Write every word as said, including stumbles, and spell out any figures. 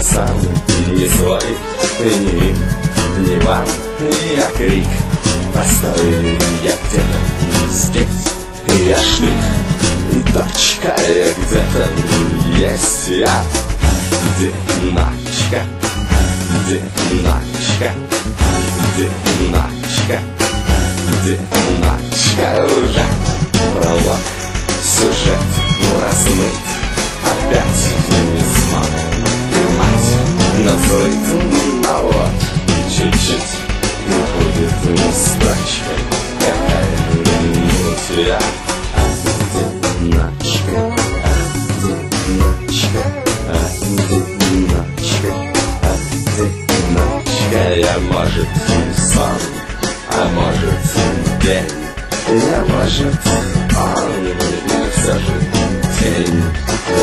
сам не свой, ни, ни вам, я крик. Постой, я где-то здесь, я штрих, и точка, я где-то есть я. Где ночка, где ночка, где ночка, где ночка уже пролог, сюжет размыт, опять не смог поймать, но злит, но вот чуть-чуть будет не строчкой какая-нибудь я. Где ночка, где ночка, где ночка, где ночка, я, может, сон, а может, день, я, может, он, и все же тень.